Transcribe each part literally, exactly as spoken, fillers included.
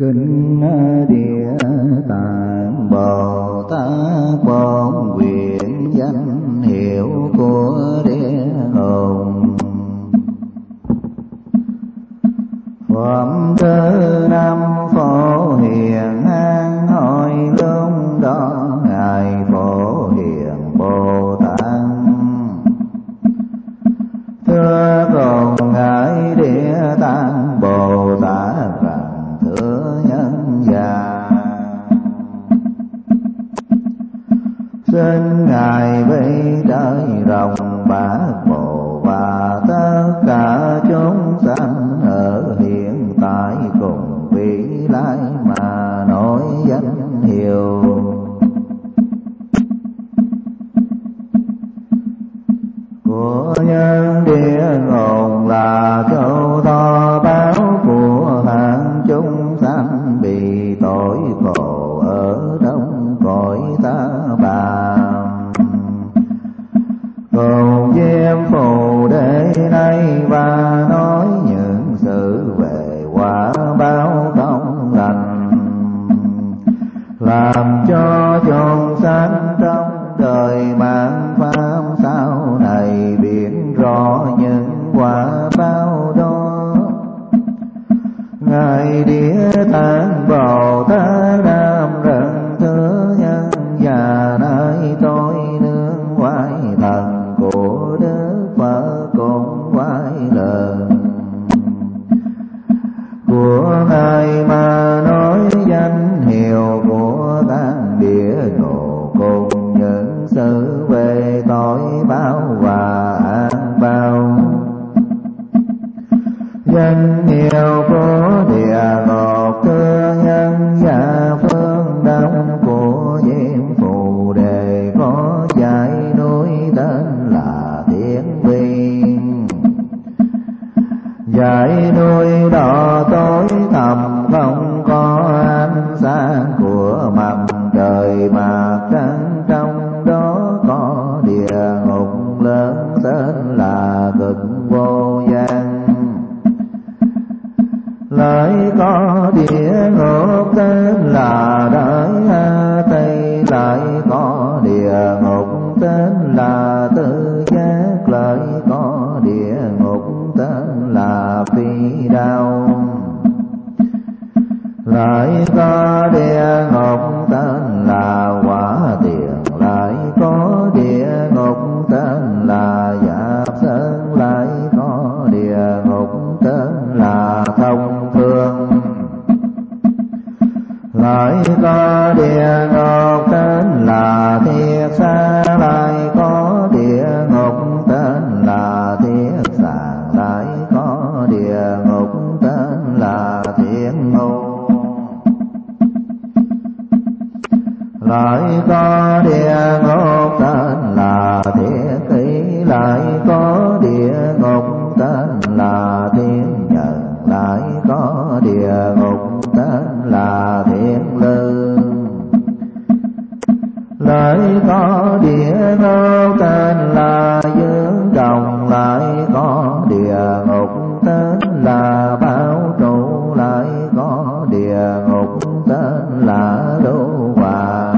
Kinh Địa Tạng Bồ Tát bổn nguyện danh hiệu của Địa Hồn. Phẩm thứ năm Phổ Hiền an hỏi lúc đó Ngài Phổ Hiền Bồ Tát: Thưa cùng Ngài Địa Tạng Bồ Tát rằng thưa nhân già, xin Ngài vi trời rộng bát bộ và tất cả chúng sanh ở hiện tại cùng vị lai mà nói danh hiệu. Của nhân địa ngôn là châu to báo của hạng chúng sanh bị tội khổ ở trong cõi ta bà. Cùng diêm phù để nay và nói những sự về quả báo không lành, làm cho chúng sanh trong đời mạng pháp sau này biết rõ những quả báo đó. Ngài Địa Tạng Bồ Tát đam rằng thưa nhân già, nay tôi nương quay thần của Đức Phật cũng quay lần của Ngài mà nói danh hiệu của Tạng Địa Ngộ cùng những sự về tội báo và ác báo. Danh hiệu của địa ngục thưa nhân gia, phương đông của diêm phù đề có dãy núi tên là Thiên Viên. Dãy núi đó tối thẳm không có ánh sáng của mặt trời mà trăng, trong đó có địa ngục lớn tên là Cực Vô Gian. Lại có địa ngục tên là Đại A Tây, lại có địa ngục tên là Tư Giác, lại có địa ngục tên là Phi Đao, lại có địa ngục tên là Quả Tiền, lại có địa ngục tên là Giáp Sơn, lại có địa ngục tên là Thông Thương, lại có địa ngục tên là Thiết Xa, lại có địa ngục tên là Thiết Sàng, lại có địa ngục tên là Thiên Ngục, lại có địa ngục tên là Thiết Kỷ, lại có địa ngục tên là Thiên Nhân, lại có địa ngục tên là Thiên Lương, lại có địa ngục tên là Dương Đồng, lại có địa ngục tên là Bảo Trụ, lại có địa ngục tên là Lưu Hòa,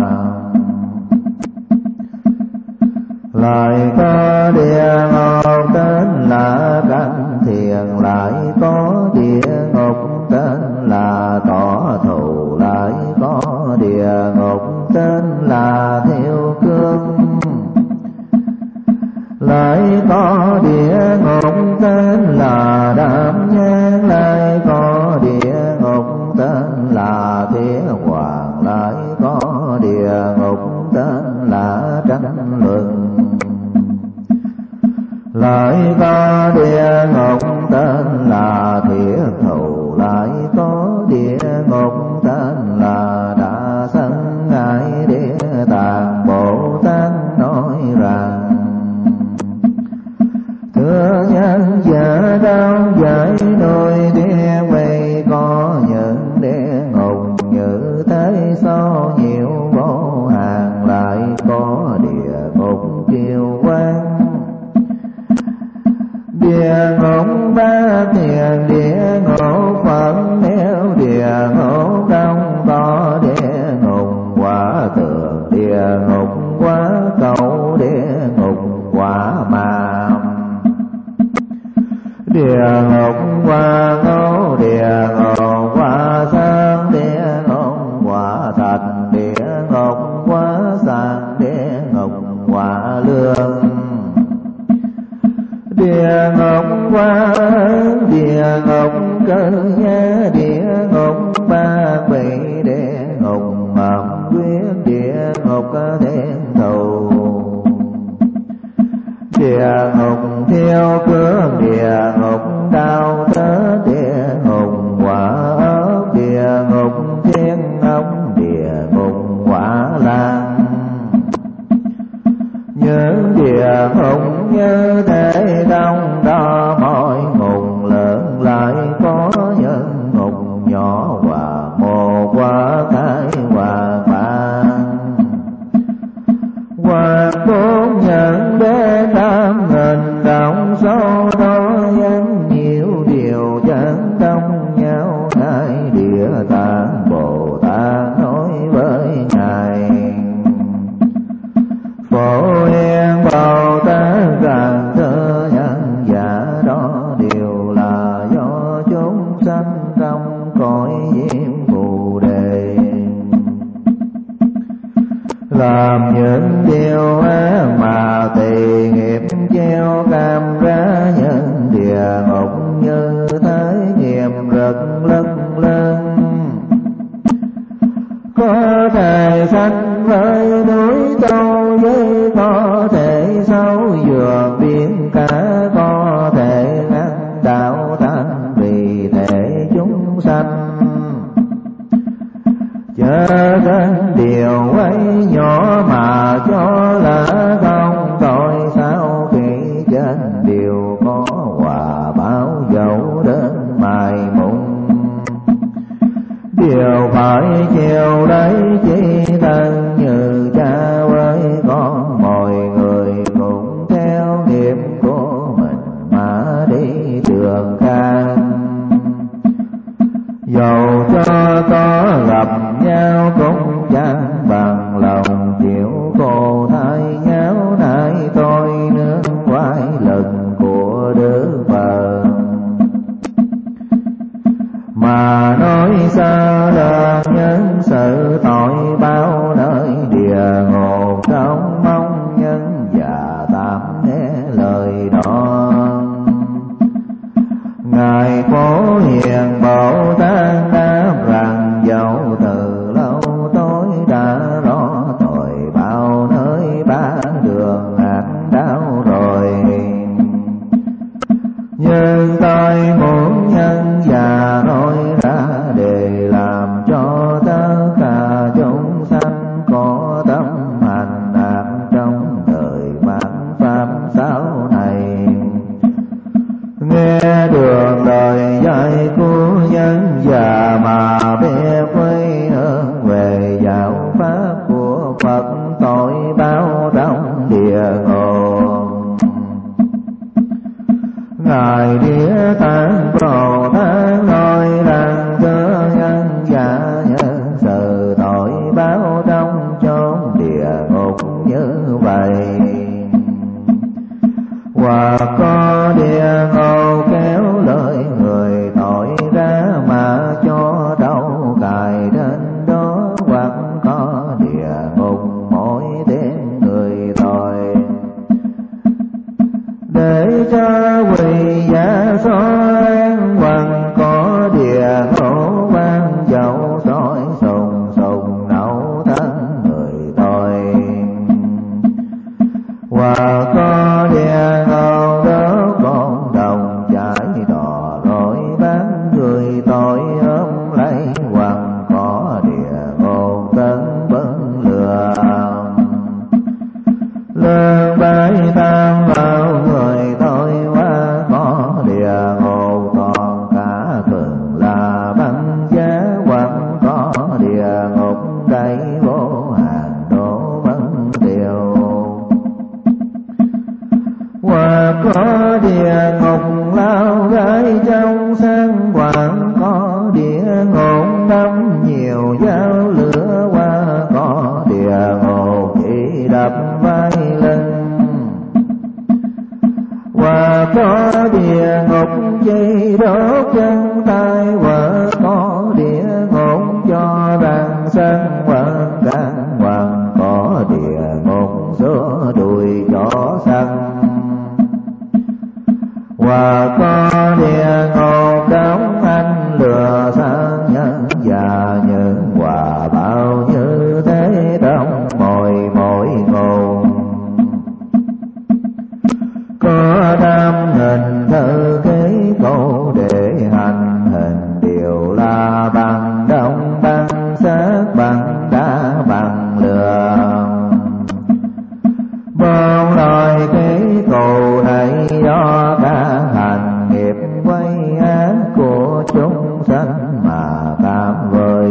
lại có địa ngục tên là Canh Thiền, lại có địa ngục tên là Tỏ Thù, lại có địa ngục tên là Thiêu Cương, lại có địa ngục tên là Đạm Nhang, lại có địa ngục tên là Thiết Hoàng, lại có địa ngục tên là Tranh Luận, ngục thiên ông địa ngục quả lan. Những địa ngục như thế đông đo mọi ngục lớn, lại có những ngục nhỏ và một quả cái hòa ban. Hoặc bốn nhận đến tám nghìn đồng số đó dân nhiều điều chẳng đông nhau. Ngài Địa Tạng Bồ Tát nói với Ngài Phổ Hiền Bồ Tát rằng thưa nhân giả đó đều là do chúng sanh trong cõi diêm phù đề làm những điều ác mà tỳ nghiệp gieo cam ra. Những địa ngục như thế nghiệp rất lân lân, có thể sanh với núi sâu với có thể sâu vượt biển cả, có thể ngăn đạo thanh vì thể chúng sanh chớ đến điều ấy nhỏ mà cho là không tội. Sau khi chết đều có quả báo dẫu đến mai mùng, điều phải chịu đấy chỉ thân như cha với con. Mọi người cũng theo nghiệp của mình mà đi đường khác, dầu cho có gặp nhau cũng chẳng bằng lòng chịu khổ thay nhau. Nay tôi nương quay lần của Đức Phật mà nói sao là nhân sự tội bao nơi địa ngục. Trong mong nhân già tạm nghe lời đó. Ngài Phổ Hiền Bồ Tát đáp rằng dẫu từ lâu tôi đã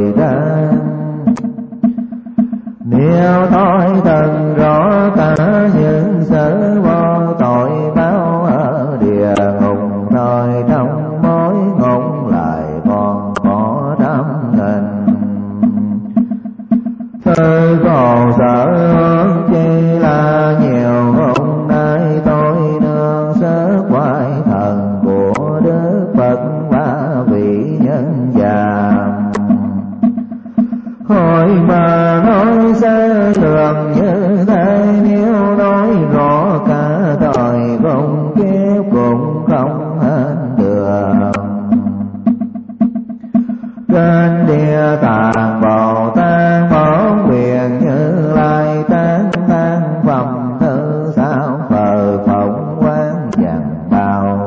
người ra. Nếu tôi từng rõ cả những sự vô tội báo ở địa ngục, thời trong mỗi ngục lại còn có trăm nghìn. Tôi khổ sở chỉ là nhiều hôm nay tôi nương sức quái thần của Đức Phật và vị nhân già. Hỏi mà nói sơ lường như thế, nếu nói rõ cả đời không kiếp cũng không hết được. Trên địa tạng Bồ Tát bổn nguyện Như Lai tán tán phẩm thứ sao phờ phụng quán vàng bào.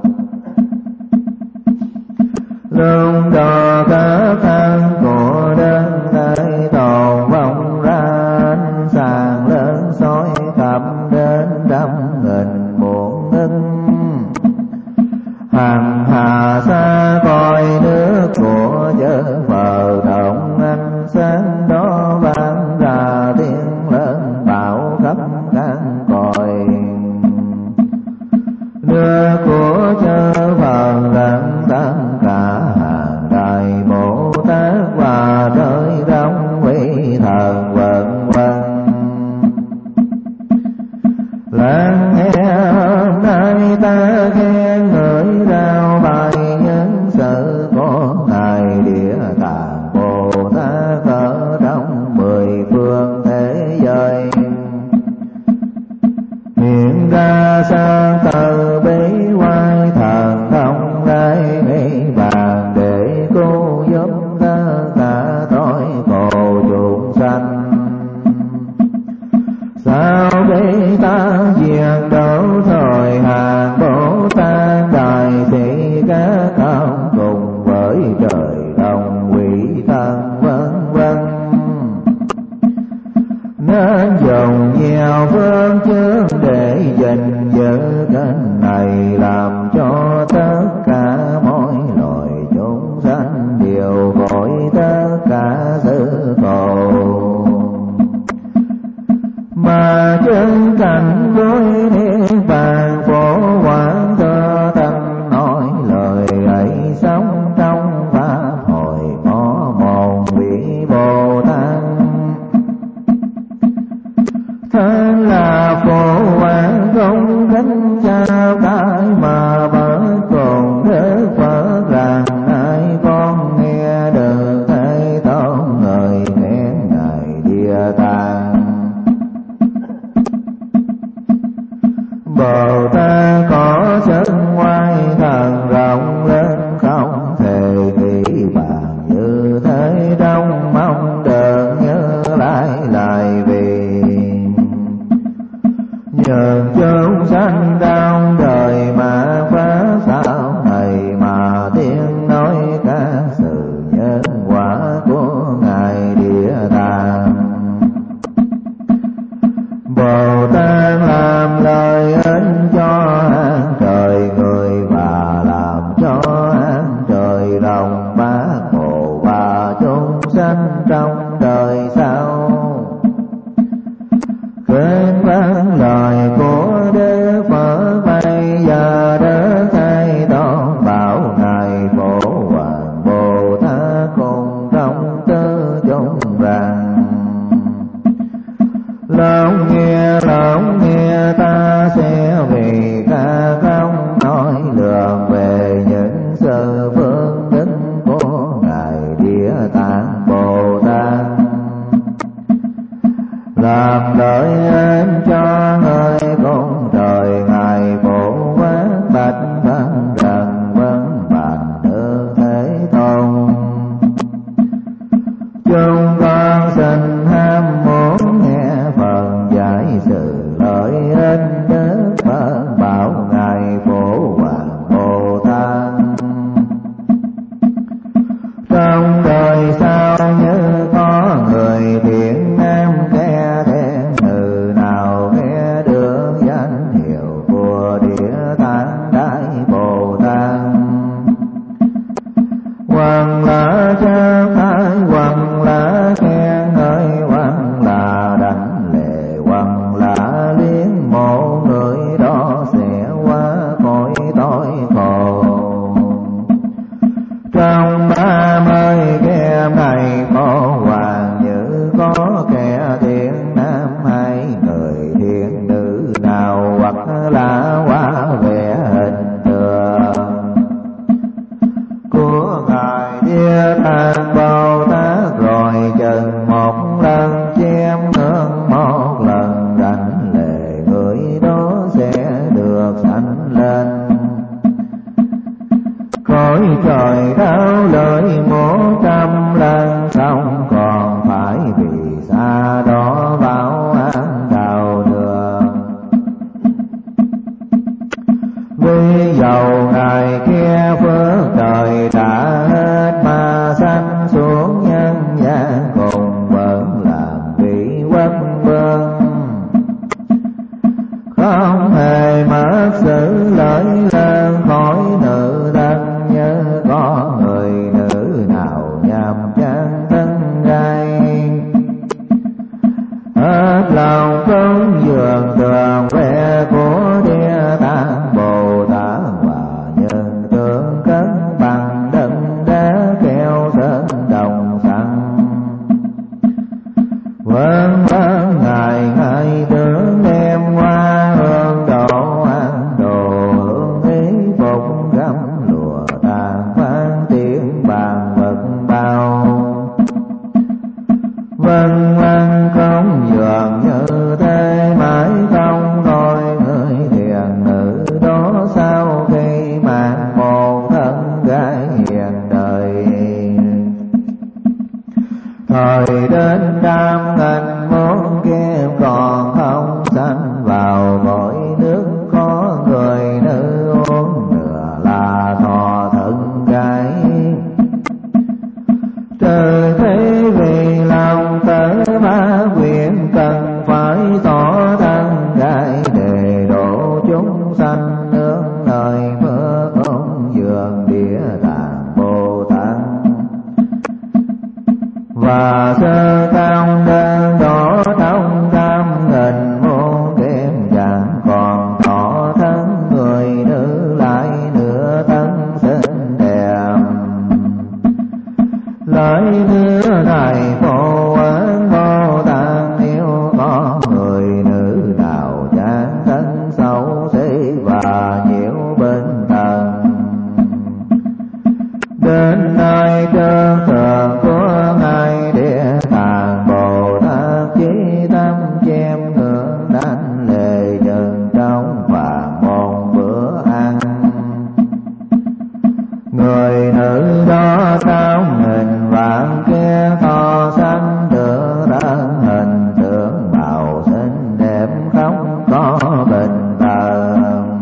Luôn đó các thân của Đức Thế Tôn vọng ra ánh sáng lớn soi khắp đến trăm nghìn muôn ức. Hằng hà xa coi nước của chớ phờ động ánh sáng đó vang ra tiếng lớn bão khắp các cõi. Nước của chớ phờ rạng tất cả hàng đại Bồ Tát và trời đông vị thần vân vân. Lắng nghe hôm nay ta nghe ngợi rao bài những sự của ngài Địa Tạng Bồ Tát ở trong mười phương thế giới. Hiện ra sang từ bi oai thần thông đại mỹ bàn để cứu giúp tất cả tội khổ chúng sanh. Sau khi ta diệt độ thời hàng Bồ Tát đại sĩ các ông cùng với trời đồng quỷ thần vân vân, nên dùng nhiều phương chướng để gìn giữ kênh này, làm cho tất cả mọi loài chúng sanh đều khỏi tất cả sự khổ. Mà chân cảnh với niết bàn phổ quán cơ tâm nói lời ấy, sống trong pháp hội có một vị Bồ Tát. Thân là phổ quán công kính trao cái mà bất cùng Đức Phật rằng, ai con nghe được Thế Tôn người khen ngài Địa Tạng. Bồ Tát có sức ngoại thần rộng lớn không thể nghĩ bàn, như thế đông mong được Như Lai lại vì. Nhờ chúng sanh trong đời mà phá sao này, mà tiếng nói các sự nhân quả của ngài Địa Tạng. Bồ Tát làm lời ơn cho an trời người, và làm cho an trời lòng bát hộ và chúng sanh trong đời sau. Kính vâng lời của Đức Phật bây giờ Đức Thế Tôn bảo ngài Phổ Hoàng Bồ Tát cùng trong tư chúng rằng, lòng nghe lòng nghe ta sẽ vì ca không nói lường về những sự phương đức của ngài Địa Tạng Bồ Tát, làm lợi ơn cho người con trời ngài Phổ Quát bạch vân rằng vân bàn Đức Thế Tôn. Chúng con xin ham muốn nghe phần giải sự lợi ích Đức Phật bảo ngài Phổ Hoàng Bồ Tát. Trong đời sau như có người thiện nam kẻ thẹn ngừ, lòng cúng dường tường que của Địa Tạng Bồ Tát, và nhân tượng cất bằng đất đá keo sơn đồng sẵn. Vân vân ngày ngày tưởng đem hoa hương độ an đồ, hương ý phục gấm lụa tàn phan tiếng bàn vật bao. Vân vân không dường như thế mãi không thôi, người thiền nữ đó sau khi mang một thân gái hiền đời. Thời đến trăm nghìn muôn kiếp còn không sanh vào cõi nước, có người nữ uống nửa là thọ thân gái. Trừ thế vì lòng tử ba nguyện cần phải tỏ thân gái, để độ chúng sanh nương nơi phước ông dường Địa Tạng Bồ Tát. Và sơ cao đơn đỏ trong trăm nghìn muôn kiếp chẳng còn tỏ thân người nữ lại nửa thân xinh đẹp. Lời thưa thầy Phổ Quán Bồ Tát, nếu có người nữ nào chán thân xấu xí và nhiều bệnh tật, đến nơi trơn thường của ngài Địa Tạng Bồ Tát, chí tâm chém ngưỡng đánh lệ dần trong vàng một bữa ăn. Người nữ đó trong hình vàng kia to xanh được thân hình tướng mạo xinh đẹp không có bệnh tật.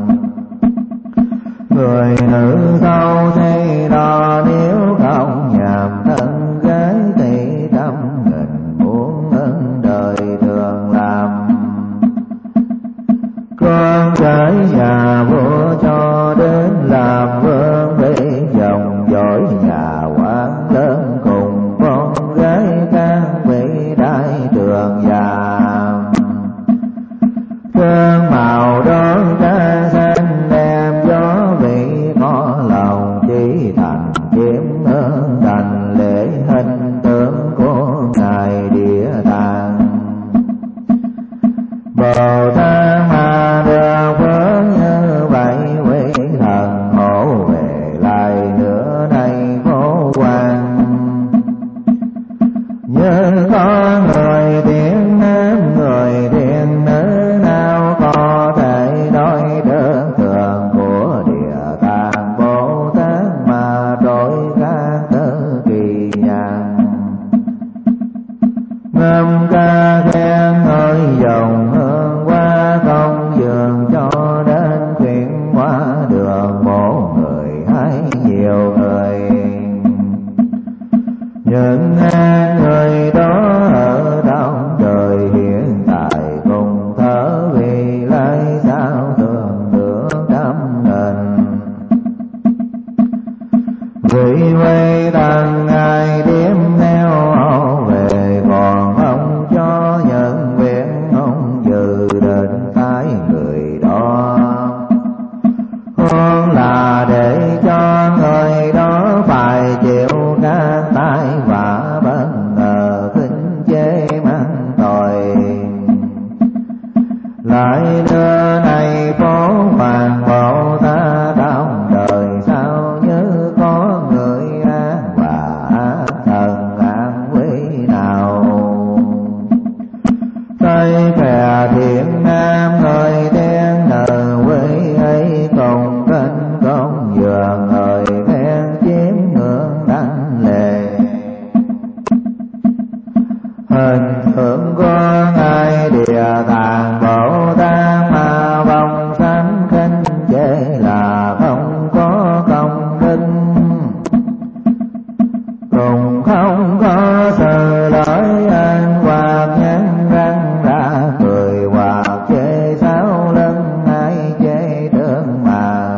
Người nữ sau khi đó nếu không nhàm thân gái thì trăm nghìn muôn ân đời thường làm. Con gái nhà vua cho đến làm vương vị, dòng dõi nhà quan lớn cùng con gái các vị đại trường già. Phương màu đó ra xanh đem gió vị, có lòng chỉ thành kiếm ơn thành lễ hình tượng của ngài Địa Tạng Bồ Tát. Mà được phước như vậy quý thần hộ về lại nữa đây khổ quan. Như có người thiện nam người thiện nữ nào có thể nói được thường của Địa Tạng Bồ Tát, mà trội các tư kỳ nhàn. Ngâm ca khen ngợi dòng hương qua không dường, cho đến khuyên qua đường một người hay nhiều người. Những người đó ở trong đời hiện tại cùng thở vì lai sao thường được trăm nghìn. Vì vậy tăng ngài đêm theo họ về, còn ông cho nhận việc ông dự đến tay người đó. Hơn là để cho người đó phải chịu các tai vạ bất ngờ khinh chê mắng tội. Lại đưa này phố vàng Bồ Tát trong đời sao như có người ác và ác thần ác quý nào. Tây kẻ thiện nam người thiên nữ quý ấy cùng kinh công dường người khen chiếm ngưỡng đánh lệ. Hình tượng của ngài Địa Tạng Bồ Tát mà vòng sanh khinh chê là không có công đức, cùng không có sự lợi ân hoặc nhân răng ra cười hoặc chê sau lưng hay chê trước mà.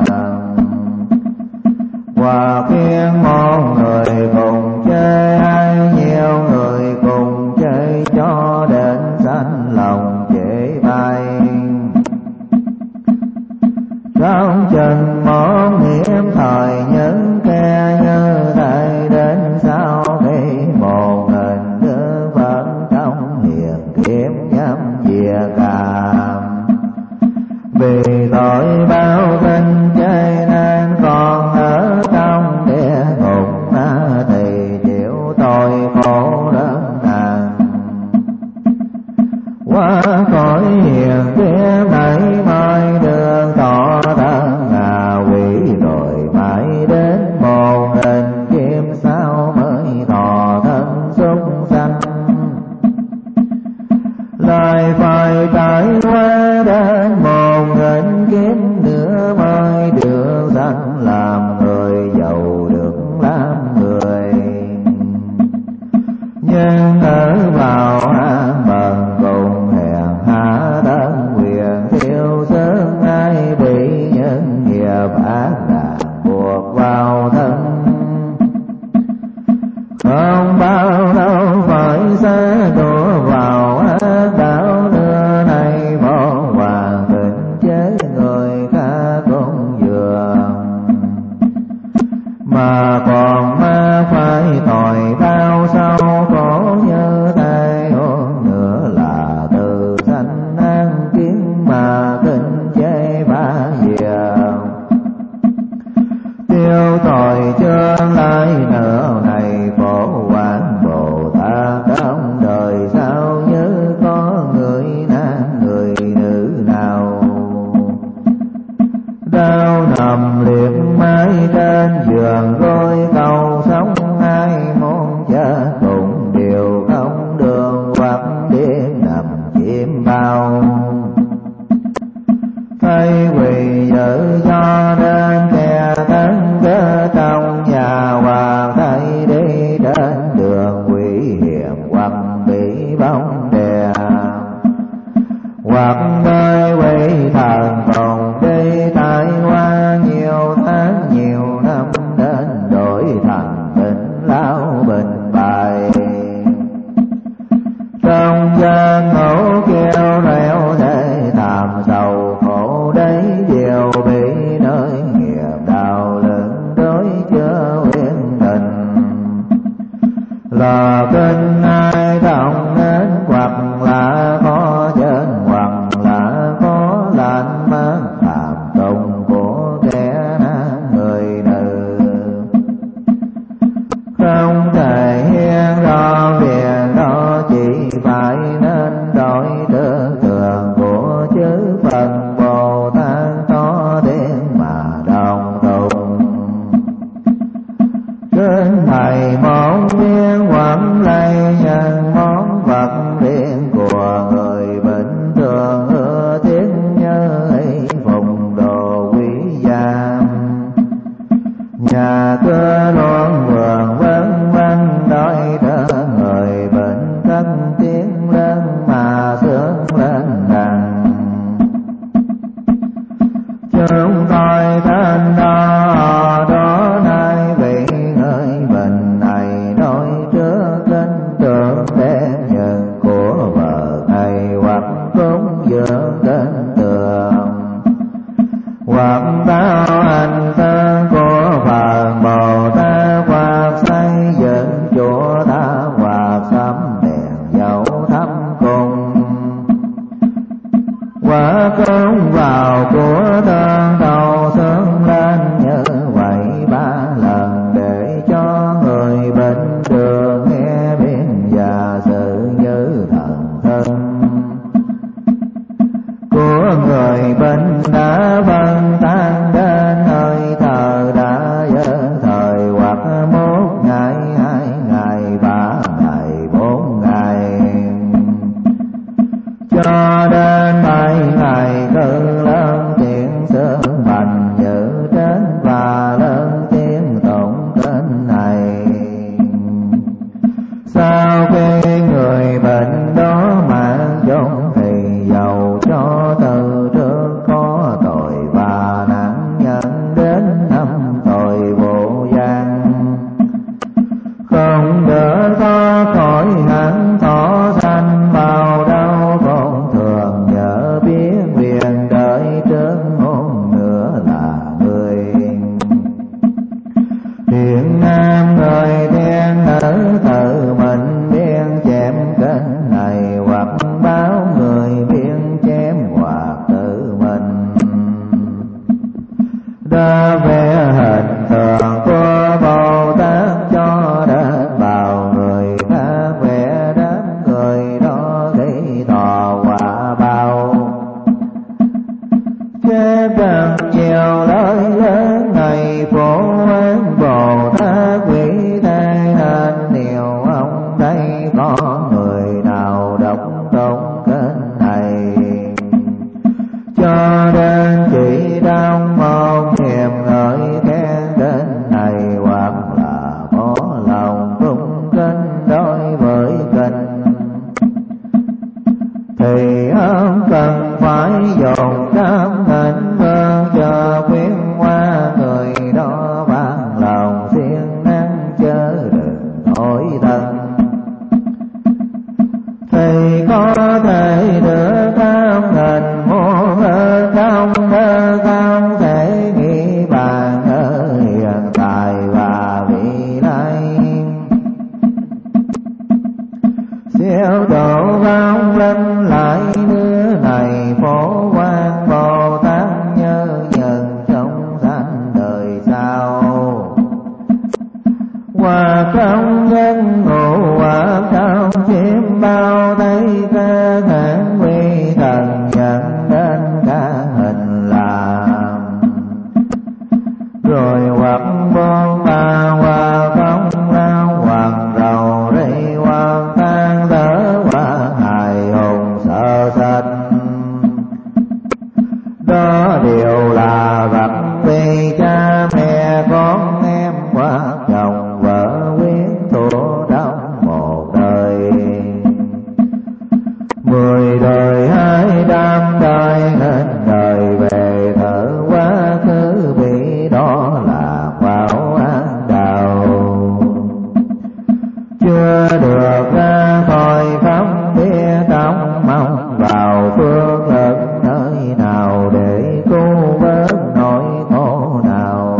Hoặc khiến một người cùng chê hay nhiều người cùng chê cho đến khổ đớn nạn. Qua cõi hiền kiếp này mai đường thọ thân ngà quỷ, rồi mãi đến một hình kiếp sau mới thọ thân súc sanh. Lại phải trải qua đến một nghìn kiếp nữa mới được sanh làm người, giàu được làm người. Nhưng ở vào hang bần cùng hèn hạ thân quyền thiêu sớm, ai bị nhân nghiệp ác ràng buộc vào thân. Không bao lâu phải xa đổ vào ác đạo nữa, này vô hoàng tình chế người khác cũng dường. Mà còn ma phải tội đau sâu khổ như tai hôn nữa, là từ sanh an kiến mà kinh chế ba diệu. Tiêu tội chương lai nợ này phổ quán Bồ Tát, trong đời sau như có người nam người nữ nào đau nằm liệt mái trên giường gối cầu sống. Ai muốn chết cũng đều không đường, hoặc điên nằm chim bao. Thấy quỳ giữ cho đến kẻ thân cơ trong nhà, hoặc thấy đi đến đường quỷ hiểm, hoặc bị bóng đè, hoặc nơi quỷ thần còn đi tai qua nhiều tháng nhiều năm, đến đổi thành bệnh lão bệnh bài. Trong gian ngủ kêu reo để thảm sầu khổ đấy, đều bị nơi nghiệp đạo lưng đối chớ yên tình. Là kinh ai động đến, hoặc là có chân, hoặc là có lạnh mát thảm tùng của kẻ nam người nữ. Không thể hiện rõ việc đó, chỉ phải nên đổi tư tưởng của chư Phật Bồ Tát to tiếng mà đồng tụng. Trên thầy món miếng quẳng lây nhân món vật riêng của người bình thường, ưa tiếc nhớ ấy phùng đồ quý gia. Nhà cửa loan vườn vân vân, đói đỡ người bệnh cất tiếng lên mà sướng lên đằng. Chúng tôi tên đó đó nay vị người bệnh này nói trước kinh tưởng để nhận của vợ thầy, hoặc cúng dường kinh tường, hoặc báo hành tên của Phật Bồ Tát, hoặc xây dựng chùa ta, hoặc sắm đèn dầu thắp cùng, quả cúng vào của đơn đầu sướng lên như vậy ba lần, để cho người bệnh được nghe biết và sự như thần thân của người bệnh đã phân tan đến nơi thờ đã dở thời, hoặc một ngày hai ngày ba ngày bốn ngày, cho đến bảy ngày cư lớn tiếng sướng mạnh như trên, và lớn tiếng tụng kinh này. Sau khi người bệnh đó mạng chung, thì dầu cho từ trước có tội và nặng nhận đến năm tội vô gian, không đỡ có khỏi hẳn thọ sanh vào đâu, còn thường nhớ biết quyền đợi trước hôn nữa là người. Thiện nam người thiên nữ tự mình biết có người nào đọc tụng kinh này. Cho đến chỉ trong một niệm ngợi khen kinh này, hoặc là có lòng cung kính đối với kinh, thì không cần phải dùng cám hình vương cho khuyên hoa người đó ban lòng siêng năng chớ đừng thổi thân. Thì có thể được cám hình muôn hơn không hơn không thể nghĩ bàn ở hiện tại và vị lai. Siêu độ vong linh lại nước này phổ quang Bồ Tát nhớ nhận trong sanh đời sau. Hòa trong nhân ngụ hòa trong chim bao thấy cơ hãn quy thần nhận đến cả hình làm. Rồi hoặc bốn ba hòa không lao hoàng rầu rây hoàng tan thở hòa hài hùng sợ sệt. Đó đều là vật vì cha mẹ con em qua chồng vợ quyến thuộc trong một đời. Mười đời hai trăm đời nên đời về thở quá khứ bị đó là vào ác đạo. Chưa được ra khỏi không biết trong mong vào phương ức nơi nào để cứu vớt nỗi khổ nào.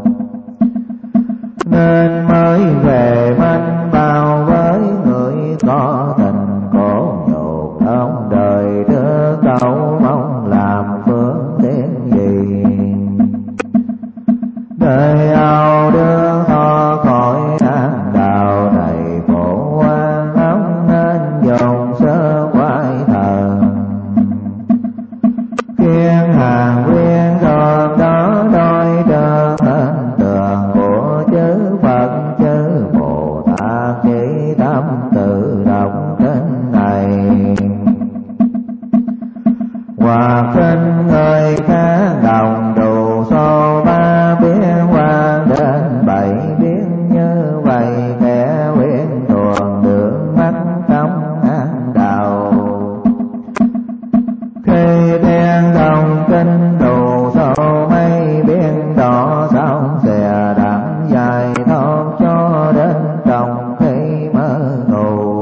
Nên mới về manh bao với người có tình khổ nhục trong đời đưa cầu mong làm phương tiện gì. Đời ao đưa họ khỏi ác đạo này khổ quan không nên dùng sơ quái thần. Kiên hàng quyên còn đó đôi đơn thân tường của chư Phật chư Bồ Tát chỉ tâm tự động kinh này. Hoặc kinh người khác đồng đủ số ba biến quan đến bảy biến như vậy kẻ quyến thuần được mắt trong ác đạo. Khi đen đồng kinh đủ số mấy biến đỏ xong xè đặng dài thoát cho đến trong khi mơ ngủ.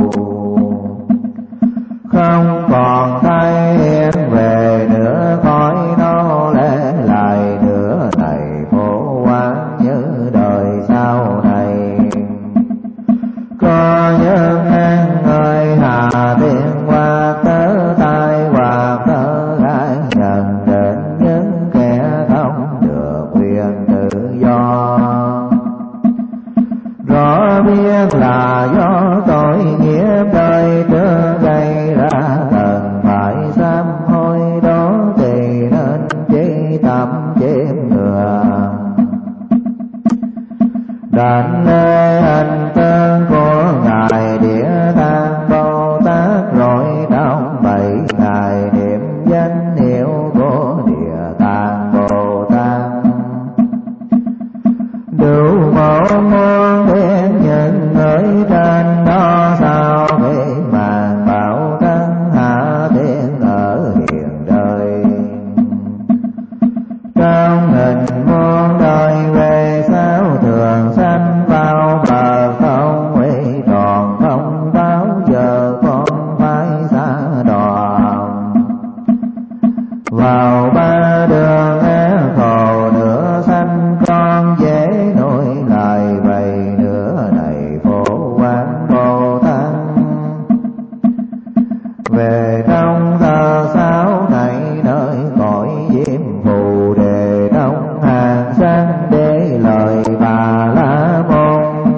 Không còn thấy hiện về nữa khỏi nó lẽ lại nữa này khổ quá như đời sau này. Có những ngang người hà tiên qua tớ tai và tớ gái nhận đến những kẻ không được quyền tự do. Rõ biết là do tội nghiệp đời trước gây ra cần phải sám hối đó thì nên chỉ tâm chiếm ngừa. Đảnh lễ hành tương của Ngài Địa Tạng Bồ Tát rồi trong bảy ngày niệm danh hiệu của Địa Tạng Bồ Tát. Đủ một muôn thiên những người trên đó sao vì màn bảo thân hạ thiên ở hiện đời. Trong hình muôn đời về sau thường sanh vào bờ không quy tròn không báo giờ con phải xa đòn. Vào ba đường ác khổ nữa sanh con dễ nuôi lại vậy nữa này phổ quán Bồ Tát. Về trong thơ sáu này nơi cõi diêm phù đề trong hàng sang để lời Bà La Môn.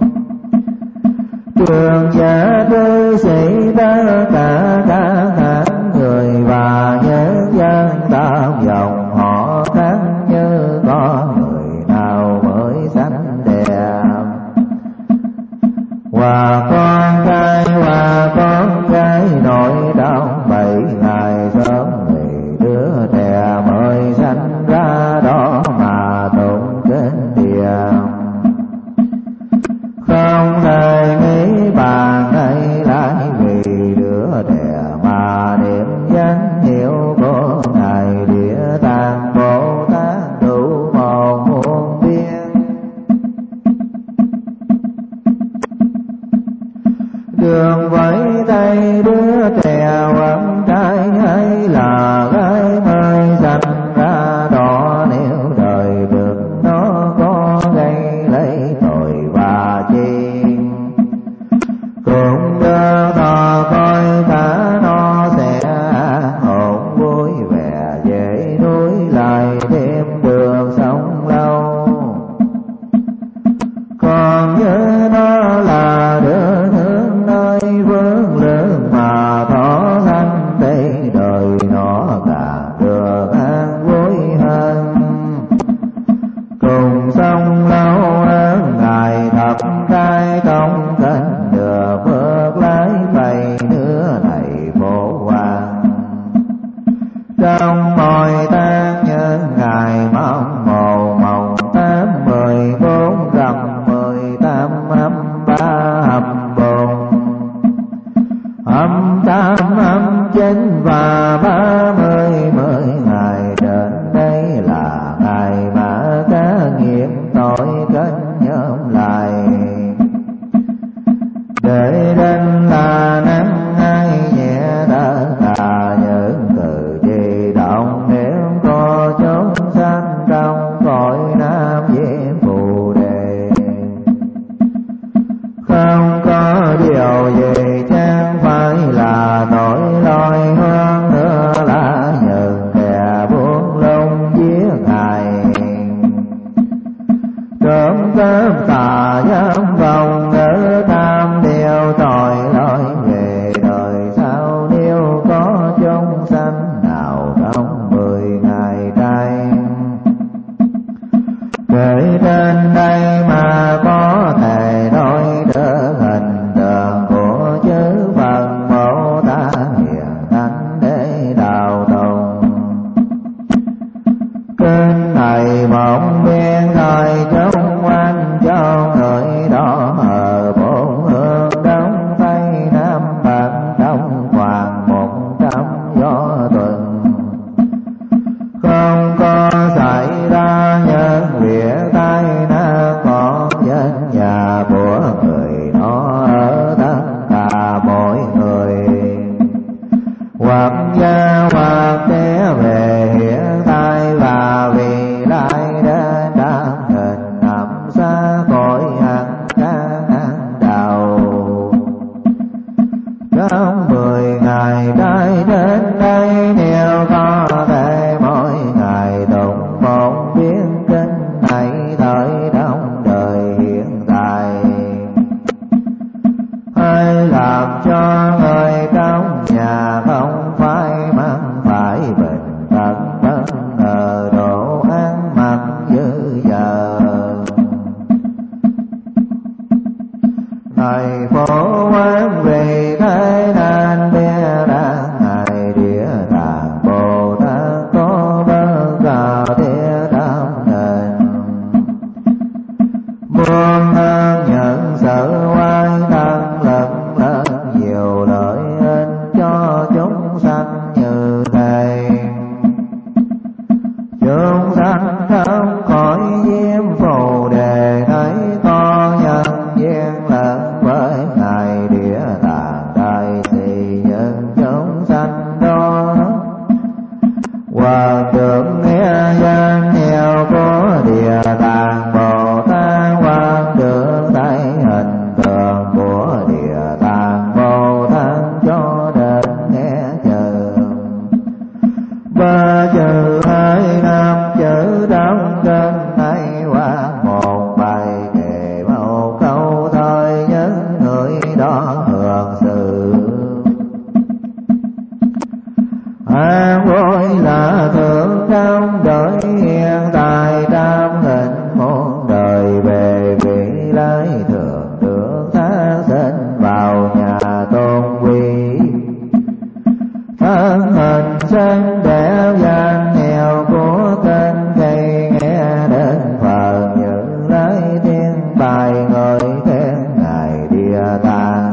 Trường giả cư sĩ tất cả các hạng người và nhân dân tam dòng họ khác như có người nào mới sanh đẹp. Và con cái Đường với tay đứa trẻ quấn trai hay là gái mới dành ra đó, nếu đời được nó có gây lấy tội và chi. Cũng đưa thọ coi cả nó sẽ hồn vui vẻ về núi lại thêm được sống lâu. Còn như nó là đứa thương nơi vương lương mà thọ thanh tây đời nó càng được an vui hơn. Cùng sống lâu hơn ngày thập trai công tình được bước lái bay nữa này phố hoàng. Trong mọi tan nhân ngày mong màu mộng tám mười bốn rằm mười tám âm ba hầm bồn âm tám âm chín và ba mươi mười ngày đến đây là ngày mà cá nghiệp tội kết nhóm lại. Để đến là nắng ai nhẹ đã là những từ di động nếu có chúng sanh trong cõi nam diêm phù đề. Không có điều gì chẳng phải là tội lỗi hơn nữa là những kẻ buông lung giết ngài. Trộm cướp tà dâm vòng ngữ tam điều tội lỗi về đời sau nếu có chúng sanh nào trong mười ngày trai. Kể trên đây mà có thể nói được hình tượng của chư Phật Bồ Tát hiền thánh để đạo tùng. Kinh này bỗng biên thời chung quanh cho người đó ở bốn hướng đông tây nam bắc trong khoảng một trăm gió tuần. Không có xảy ra nhân việc tai nạn có dân nhà của người nó ở tất cả mỗi người. Hoặc gia hoặc té về hiện tại và vì lại đến đang hình nằm xa cõi hẳn các hẳn đạo. Trong mười ngày trai đến đây nếu có thể mỗi ngày tụng một biến kinh này thời trong đời hiện tại. Hay làm cho người trong nhà không phải mang phải bệnh tật bất ngờ đồ ăn mặc dư giờ. Thầy phổ quán vì thế nên bia đàn ngài địa tạng Bồ Tát có bơ cà địa đam nền. Muôn ơn nhận sự oai năng lực lớn nhiều lợi ích cho chúng sanh như thầy. Chúng sanh không khỏi diêm phù đề thấy có nhân duyên lớn với ngài địa tạng đại sĩ nhân chúng sanh đó. Hòa thượng nghe danh hiệu của địa tạng Bồ Tát, hòa thượng thấy hình tượng của địa tạng Bồ Tát cho đến nghe chờ. Ba chữ hai năm chữ trong kinh này qua một bài kệ một câu thôi những người đó hưởng sự. An vui là thượng trong đời hiện tại trăm hình muôn đời về vị lai thường được tha sinh vào nhà tôn quý. Thân hình xanh đẹp danh hiệu của kinh cây nghe đến Phật như lấy tiếng bài người khen ngài địa tạng.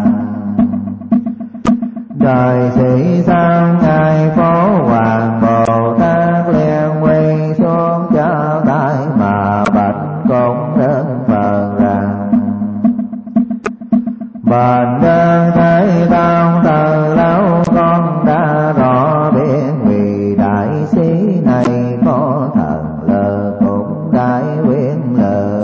Đời sĩ sao ngài phổ hoàng Bồ Tát liền quỳ xuống cho tay mà bạch cũng đến Phật rằng: Bần Bàn đơn Thế Tông từ lâu con đã rõ biết, vì đại sĩ này có thần lực cũng đại quyền lực,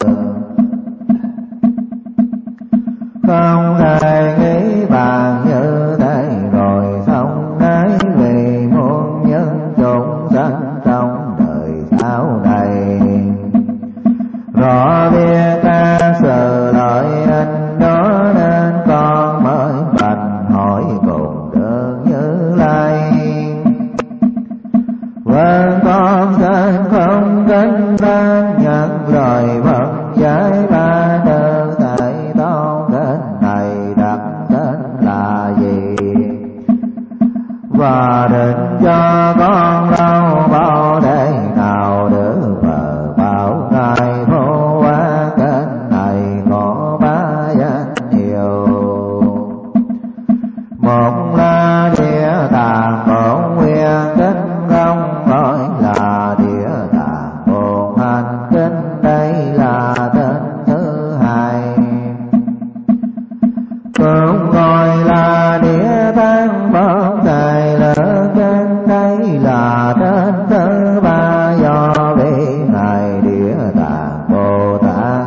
không thể nghĩ bàn như thế rồi xong đấy, vì muôn nhân chúng sanh trong đời sau này rõ biết các sự lợi ích đó, nên con mới bạch hỏi cùng được Như Lai. Vâng, con xin không kính ban nhận lời Phật giải ba đơn Thế Tôn. Kinh này đặt tên là gì, và định cho con lâu bao để nào được vợ bảo ngài Phổ Hóa. Kinh này có ba danh hiệu, một là Địa Tạng Bổn Nguyên Kinh, không gọi là Địa Tạng Bổn Hành Kinh, đây là tên thứ hai. Cũng gọi là Địa Tạng Bổn Đại Lợi Kinh, đây là tên thứ ba, do vị ngài Địa Tạng Bồ Tát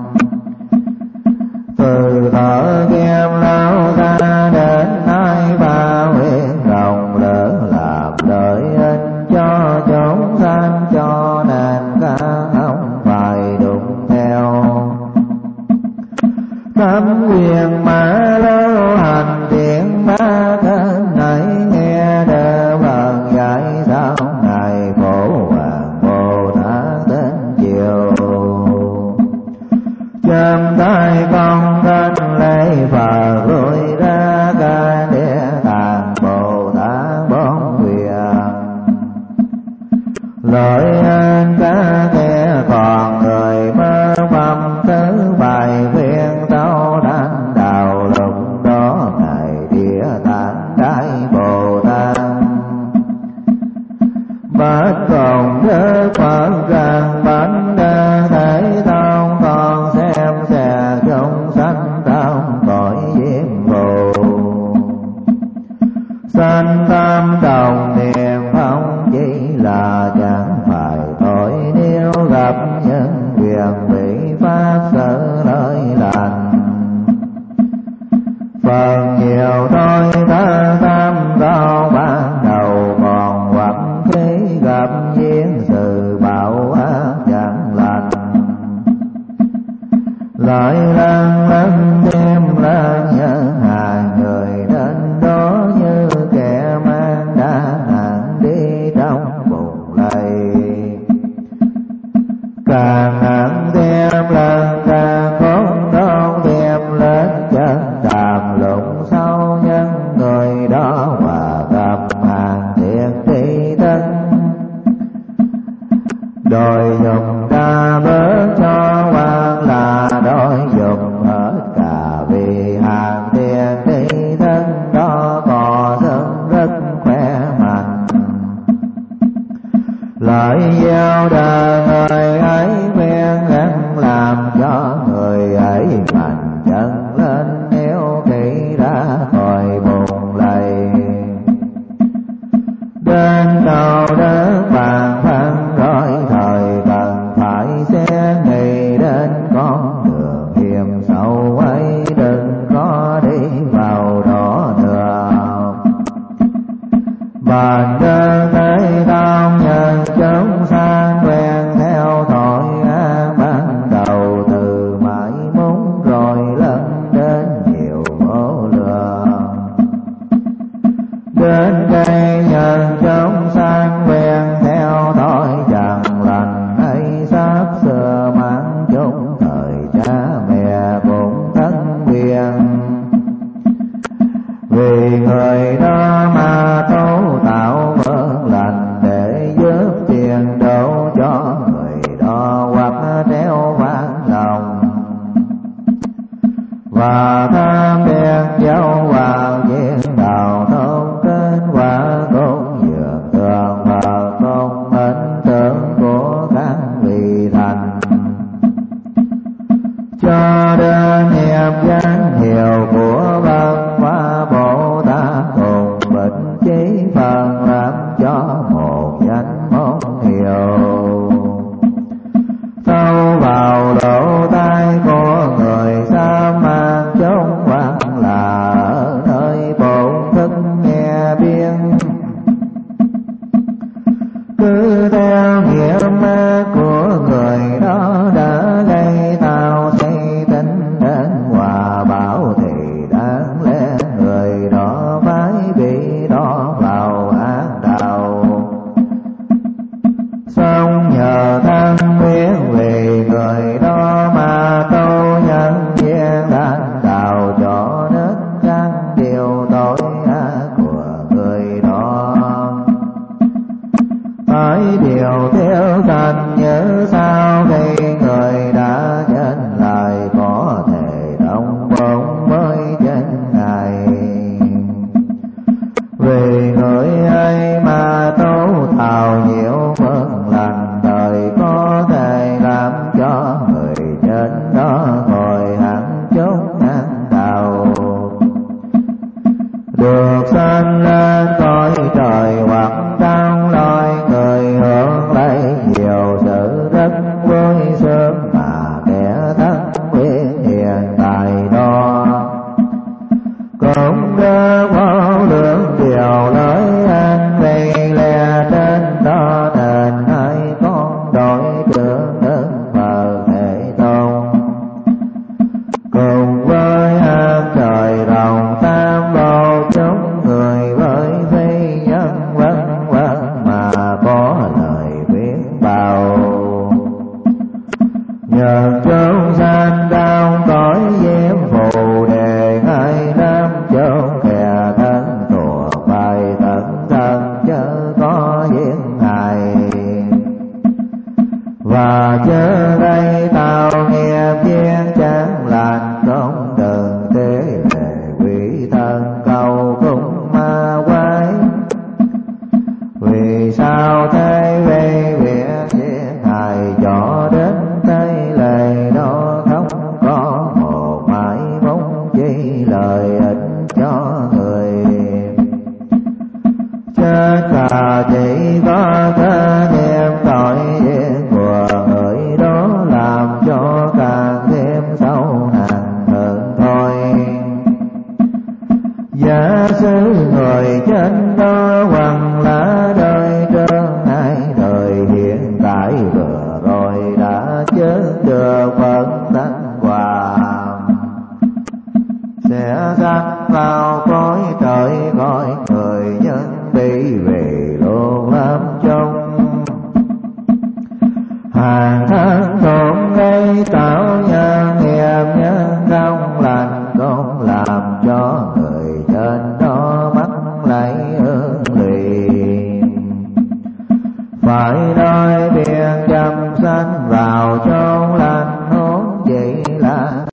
từ thở kiếp lâu ra đến nay ba nguyện rộng lớn làm lợi ích cho chúng sanh, cho nên các ông phải đúng theo tâm quyền mà lưu hành thiện ba thân này. Nghe được Phật dạy sao ngài Phổ Hoàng Bồ Tát đến chiều, châm tay con thân lễ Phật rồi ra ca Địa Tạng Bồ Tát Bổn Nguyện. Lợi ơn các kẻ còn người mơ phẩm tứ bài viên tâu đăng đạo lục đó ngài Địa Tạng Đại Bồ Tát. Bất cùng Đức Phật rằng bánh đa Thế Tông, con xem xe chúng sanh trong cõi diêm phù, sanh tâm đồng niệm không chỉ là chẳng phải tội, nếu gặp những quyền bị phát sự lợi lành. Phần nhiều tôi ta tâm cao ban đầu, còn hoặc khi gặp diễn sự bạo ác chẳng lành, lại lần lần thêm lần nhớ hàng người đến đó, như kẻ mang đá nặng đi trong bụng lầy. Càng nặng thêm lần càng khốn đau thêm lên chân đàm lụng sâu, nhân người đó hòa gặp hàng thiệt tri thân. Đòi dùng ta bớt cho quan là đòi dùng hết cả, vì hàng thiệt tri thân đó có thân rất khỏe mạnh. Lại gieo đời người ấy quen gắn làm cho người ấy mạnh chân lên, nếu khi ra khỏi bụng lầy. Đến cầu đất bàn phân rối thời cần phải sẽ nghĩ đến con đường hiểm sâu ấy, đừng có đi vào đó nữa. Bàn đơn Thế Tông nhân chúng sang quen theo tội ác ban đầu, từ mãi muốn rồi lần đến nhiều vô lượng. Đến đây nhân chúng sang quen theo tội chẳng lành ấy, sắp sửa mang chúng thời cha mẹ cũng thân quyền. Vì người đó mà tu tạo phước lành, để giúp tiền độ cho người đó, hoặc đeo vang lòng và tham đen dấu vào diện đạo tôn kính, và cũng dường tượng và công ấn tượng của các vị thành, cho đến hiệp danh hiệu của ba được sanh lên cõi trời hoặc trong loài người hưởng lấy nhiều sự rất vui sướng mà kẻ thân quyết hiện tại đó. Cũng được vô lượng điều lời an vì lẽ trên đó nên hai con đội trưởng đức Phật Thế Tôn cùng với ham trời rồng tam vô chúng người với phi nhân vân vân mà có lời khuyên bảo nhờ chúng sanh trong cõi diêm phù đề ngay năm châu kẻ thân thuộc bài tận thân chớ có giết hại và chớ gây tạo nghiệp duyên chẳng lành không đừng thế lệ quỷ thân cầu cung ma quái. Vì sao thế vì việc giết hại cho đến tây lệ đó không có một mãi mong chi lợi ích cho người, chết là chỉ có cái niệm tội nghiệp của người đó làm cho càng thêm sâu nặng hơn thôi. Giả sử người chết đó hoặc là đời trơn hai đời hiện tại vừa rồi đã chết được phần tánh hòa sẽ sanh vào cõi trời cõi người